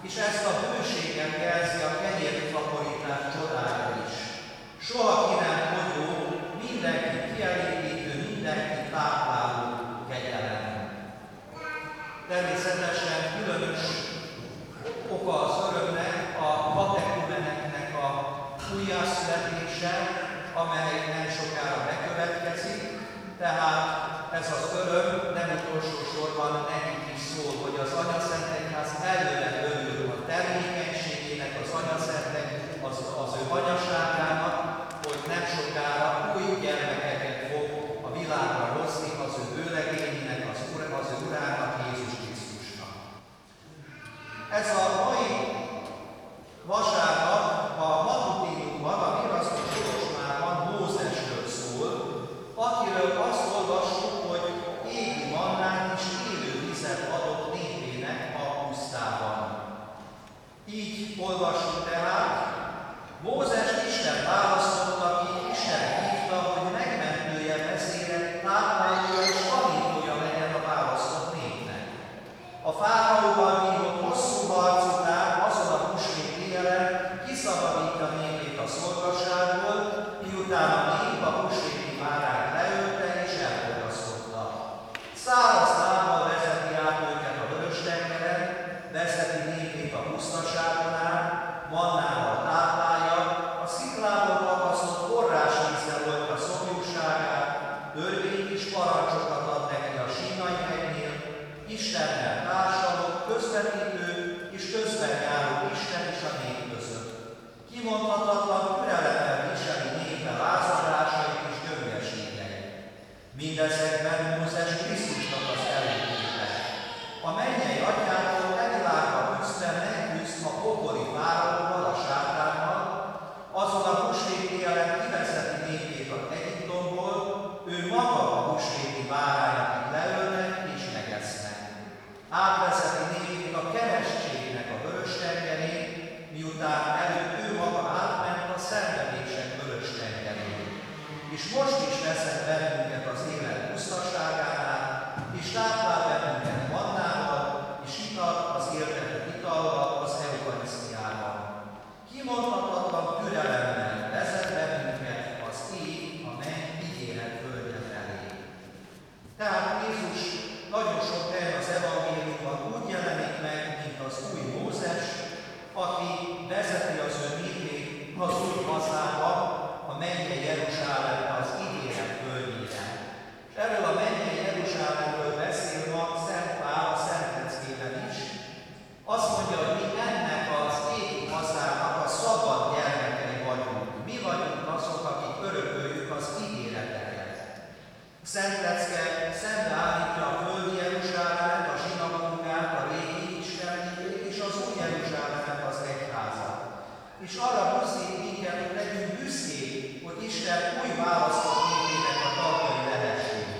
és ezt a bőséget jelzi a kenyértakarítás csodája is. Soha ki nem fogyó, mindenki kielégítő, mindenki tápláló kegyelem. Természetesen különös oka az örömnek a katekumeneknek a újjászületése, amely nem sokára bekövetkezik, tehát ez az öröm nem utolsó sorban nekik is szól, hogy az Anyaszentegyház előre örül a termékenységének, az Anyaszentegynek, az ő anyaságának, hogy nem sokára új gyermekeket fog a világra hozni az ő vőlegényének, az ő Urának, Jézus Krisztusnak. Ez a mai vasárnap a Matutinunkban, a Virasztó Sorosmában Mózesről szól, akiről azt olvassuk, hogy égi mannát és élő vizet adott népének a pusztában. Így olvassuk tehát, Mózes Isten választotta ki, Isten hívta, hogy megmentője, vezére, táplálója és tanítója legyen a választott népnek. A fáraóval vívott hosszú harc után azon a húsvét éjjelen kiszabadítja népét a szolgaságból, miután a nép a húsvéti várát leölte és elfogyasztotta. Száraz lábbal vezeti át őket a Vörös-tengeren, vezeti népét a pusztaságon át, mannával táplálja, a sziklából tapasztott forrásvízzel oldja szomjúságát, törvényt és parancsokat ad neki a Sínai hegynél, Istennel társalog, közvetítő és közben járó Isten és a nép között. Kimondhatatlan türelemmel viseli népe lázadásait és gyöngeségeit. Mindezekben Mózes Krisztusnak az előképe. A mennyei atyától levilágba küzdve megküzd a pokoli fáraóval, a sátánnal, azon a húsvéti éjjelen kivezeti népét az Egyiptomból, ő maga a húsvéti bárányakig leölnek és megesznek. Átvezeti népét a keresztségnek a Vörös-tengerén, miután előtt ő maga átment a szenvedések Vörös-tengerén. És most is vezet bennünket az élet pusztaságánál, és táplál bennünket mannával, és itat az éltető itallal az eukarisztiában. Kimondhatatlan türelemmel vezet bennünket az ég, a menny ígéret földje felé. Tehát Jézus nagyon sok helyen az evangéliumban úgy jelenik meg, mint az új Mózes, aki vezeti az ő népét az új hazába, a mennyei Jeruzsálembe, az ígéret földjére. És erről a mennyei Jeruzsálemről beszél ma Szent Pál a Szent Leckében is. Azt mondja, hogy mi ennek az égi hazának a szabad gyermekei vagyunk. Mi vagyunk azok, akik örököljük az ígéreteket. Szent Lecke szembeállítja a földi Jeruzsálemet, a zsinagógát, a régi istenhívét és az új Jeruzsálemet, az egyházat. És arra buzdít minket, hogy legyünk büszkék, hogy Isten új választott népének a tagjai lehessünk.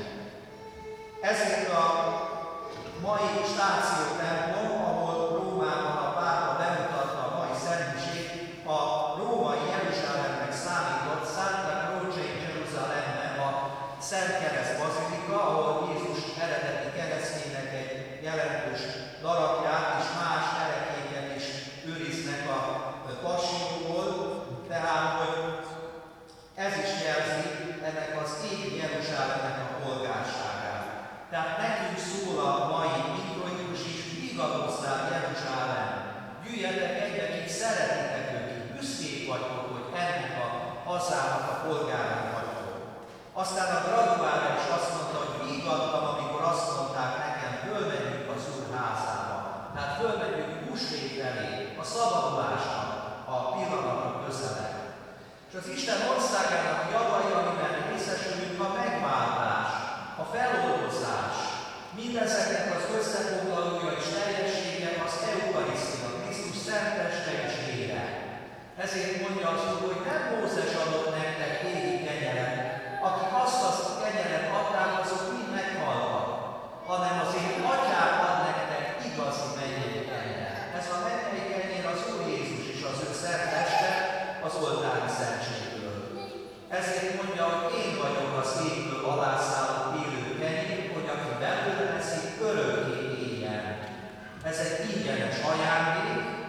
Ezért a mai stációtemplom, ahol Rómában a pápa bemutatta a mai szentség, a római Jeruzsálemnek számított Santa Croce in Jerusalemben a Szent Kereszt Bazilika, ahol Jézus eredeti keresztjének egy jelentős darabját és más erekéket is őriznek a passionból, tehát hogy ez is jelzi ennek az égi Jeruzsálemnek a polgárságát. Tehát nekünk szól a mai introitus is, vigadozzál Jeruzsálem, gyűjjetek egyre, akik szeretitek őket, büszkék vagytok, hogy ennek a hazának a polgárai vagytok. Aztán a graduára is azt mondta, hogy vigadtam, amikor azt mondták nekem, fölmegyünk az Úr házába. Tehát fölmegyünk húsvét felé, a szabadulásnak a pillanatok közelebb. És az Isten országának javai, amiben részesülünk, a megváltás, a feloldozás, mindezeknek az összefoglalója és teljessége az eukarisztia, Krisztus szent teste és vére. Ezért mondja az Úr, hogy nem Mózes adott nektek égi kenyeret, akik azt a kenyeret adták, azok mind meghaltak, hanem az én atyám ad nektek igazi mennyei kenyeret. Ez a mennyei kenyér az Úr Jézus és az ő szent teste az oltári szentségből. Ezért mondja, hogy én vagyok az égből alászállott élő kenyér, hogy aki belőle eszik, örökké éljen. Ez egy ingyenes ajándék,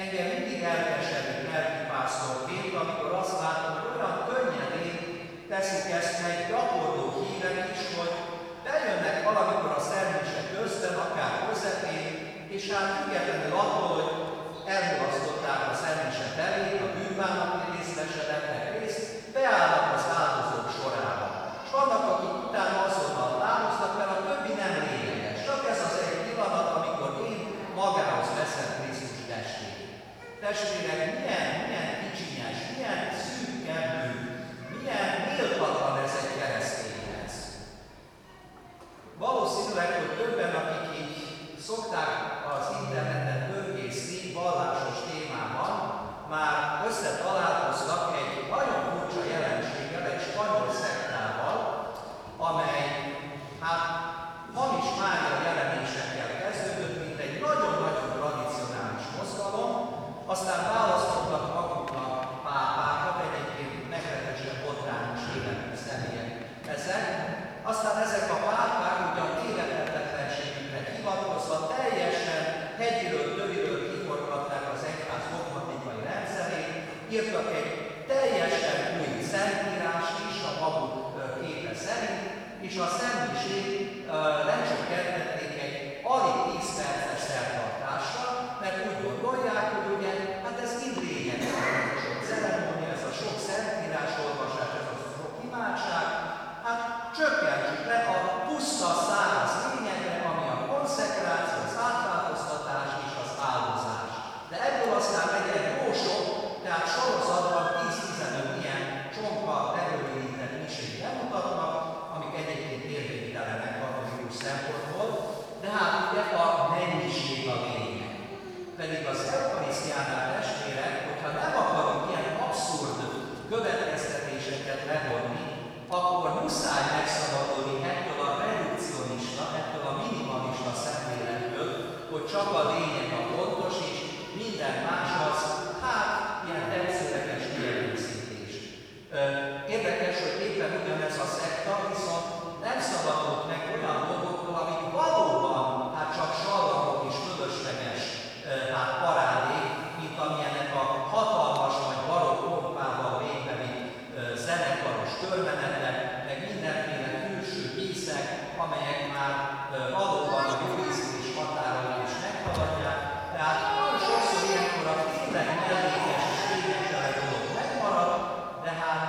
Engem mindig elkeserít lelkipásztorként, amikor azt látom, hogy olyan könnyedén teszik ezt meg gyakorló hívek is, hogy bejönnek valamikor a szermése közben, akár közepén, és hát függetlenül attól, hogy elmulasztották a szermése felét, a bűnbánati részre vettek részt, beállnak az áldozók sorába. És vannak, akik utána azonnal távoznak, mert a többi nem lényeges. Csak ez az egy pillanat, amikor én magához veszem Krisztus testét. Testvérek, milyen kicsinyes, milyen szűkebb, milyen méltatlan ez egy keresztényhez. Valószínűleg, hogy többen, akik így szokták az interneten böngészni vallásos témában, már összetalálkoztak egy nagyon furcsa jelenséggel, egy spanyol szektával, amely hamis mágia jelenésekkel kezdődött, mint egy nagyon-nagyon tradicionális mozgalom, aztán választottak maguknak pápákat, egyébként meglehetősen botrányos életű személyek ezek. Aztán ezek a pápák ugyan élethetetlenségükre hivatkozva teljesen hegyiről, töviről kiforgatták az egyház dogmatikai rendszerét, írtak egy teljesen új szentírást is a maguk képe szerint, és a szentmisét lecsökkentették egy alig 10 perces szertartásra, mert úgy gondolják, hogy ugye, hát ez mind lényeges, ez a sok ceremónia, ez a sok szentírás olvasás, ez a sok imádság, hát csökkentsük le a puszta száraz lényegre, ami a konszekráció, az átváltoztatás és az áldozás. De ebből aztán legyen jó sok, tehát sorozatban 10-15 ilyen csompa erőrített misét bemutatnak, amik egyébként érvéktelenek katolikus szempontból, de hát ugye a mennyiség a lényeg. Pedig az eukarisztiánál testvérek, hogyha nem akarunk ilyen abszurd következtetéseket levonni, akkor muszáj megszabadulni ettől a redukcionista, ettől a minimalista szemléletből, hogy csak a lényeg a fontos, és minden más az, ilyen tetszőleges kiegészítés. Érdekes, hogy éppen ugyanez a szekta viszont nem szabadult meg olyan dolgoktól, amik valóban csak sallamok és fölösleges parádék, mint amilyenek a hatalmas vagy barokk pompával végbevitt zenekaros körmenetek, meg mindenféle külső díszek, amelyek már valóban a jóízlés határait is meghaladják. Tehát nagyon sokszor ilyenkor a tényleg mellékes és lényegtelen dolog megmarad, de hát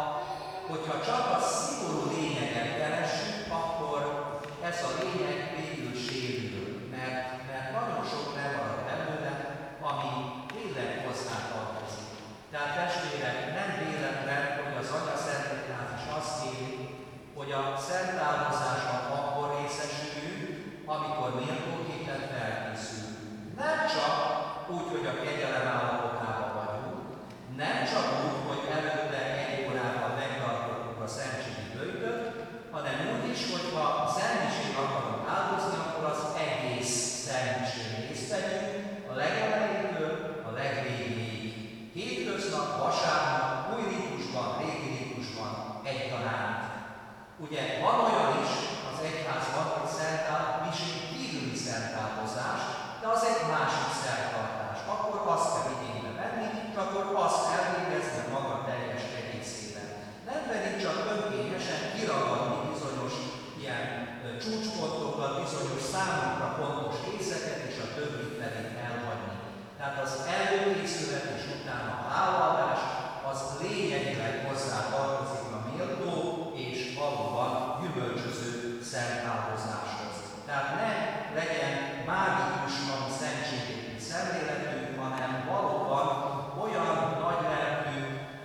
hogyha csak a szigorú lényeget keressük, akkor ez a lényeg végül sérül, mert nagyon sok lemarad belőle, ami tényleg hozzá tartozik. Tehát testvérek, nem véletlen, hogy az Atyaszentegyház is azt kéri, hogy a szentáldozáson akkor részesüljünk, amikor méltóképpen felkészülünk. Nem csak úgy, hogy a kegyelem állapotában vagyunk, nem csak úgy, hogy előtte egy órával megtartottuk a szentségi böjtöt, hanem úgy is, hogy ha szentmisén akarunk áldozni, akkor az egész szentmisén részt vegyünk, a legelejétől a legvégéig. Hétköznap, vasárnap, új ritusban, régi ritusban egyaránt. Ugye van olyan is az egyházban, hogy misén kívüli szentáldozás, de az egy másik szertartás. Akkor azt kell igénybe venni, és akkor azt elvégezni maga teljes egészében. Nem pedig csak önkényesen kiragadni bizonyos ilyen csúcspontokat, bizonyos számunkra pontos részeket, és a többit pedig elhagyni. Tehát az előkészület és utána a hálaadás, az lényegileg hozzá tartozik a méltó és valóban gyümölcsöző szentáldozáshoz. Tehát ne legyen mágikus valami szentségű szemléletünk, hanem valóban olyan nagylelkű,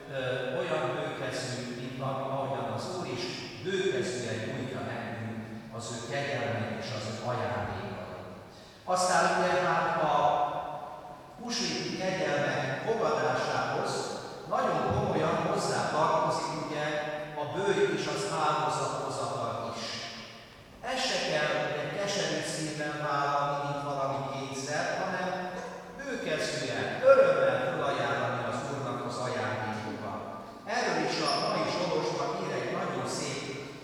olyan bőkezű, mint ahogyan az Úr is bőkezűen nyújtja nekünk az ő kegyelmét és az ő ajándékait. Aztán ugye a húsvéti kegyelmek fogadásához nagyon komolyan hozzá tartozik ugye a bőj és az áldozathozatal is. Ez se kell egy keserű szívvel vállalni, mint valami kényszer, hanem bőkezűen, örömmel felajánlani az Úrnak az ajándékokat. Erről is a mai sorosban ír egy nagyon szép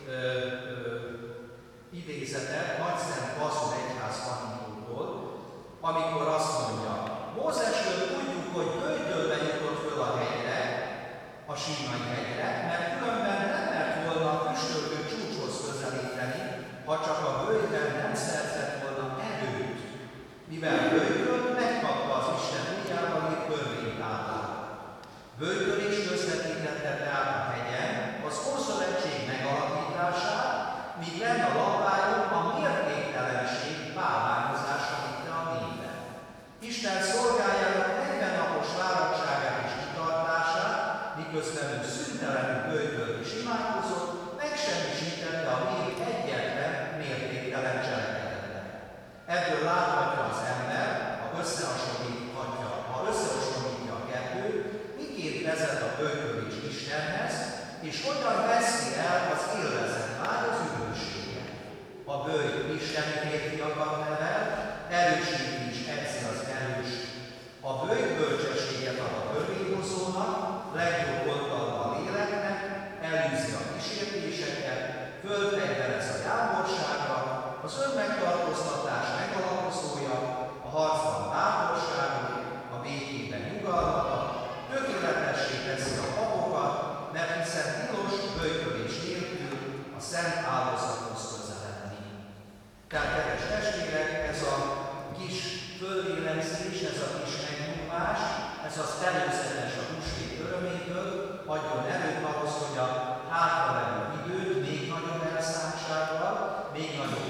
idézetet Nagyszent Vazul egyház tanítótól, amikor azt mondja, Mózesről úgy miközben ő szüntelenül bőjtölt és imádkozott, megsemmisítette a még egyetlen mértéktelen cselekedetet. Ebből láthatja az ember, ha összehasonlítja a kettőt, miként vezet a bőjtölés Istenhez, és hogyan veszi el az élvezett vágy az üdvösséget. A bőjt isteni férfiakat nevel, erősíti és edzi az erős. A bőjt bölcsességet ad a törvényhozónak, legjobb oldalba a léleknek, elűzi a kísértéseket, fölfegyverez a jámborságra, az önmegtartóztatás megalapozója, a harcban bátorságot, a békében nyugalmat, tökéletessé teszi a papokat, mert hiszen tilos böjtölés nélkül a szent áldozathoz közeledni. Tehát, kedves testvérek, ez a kis föllélegzés, ez a kis megnyugvás, ez az előzetes a húsvét örömétől, adjon erőt ahhoz, hogy a hátralevő időt még nagyobb elszántsággal, még nagyobb